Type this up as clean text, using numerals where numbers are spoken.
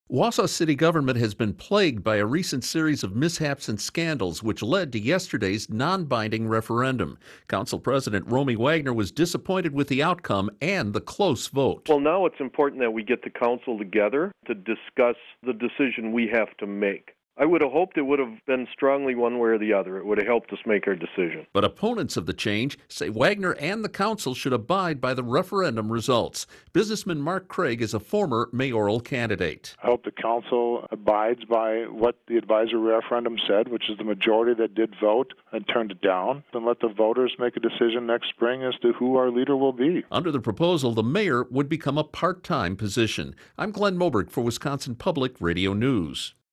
Wausau city government has been plagued by a recent series of mishaps and scandals which led to yesterday's non-binding referendum. Council President Romy Wagner was disappointed with the outcome and the close vote. Well, now it's important that we get the council together to discuss the decision we have to make. I would have hoped it would have been strongly one way or the other. It would have helped us make our decision. But opponents of the change say Wagner and the council should abide by the referendum results. Businessman Mark Craig is a former mayoral candidate. I hope the council abides by what the advisory referendum said, which is the majority that did vote and turned it down, and let the voters make a decision next spring as to who our leader will be. Under the proposal, the mayor would become a part-time position. I'm Glenn Moberg for Wisconsin Public Radio News.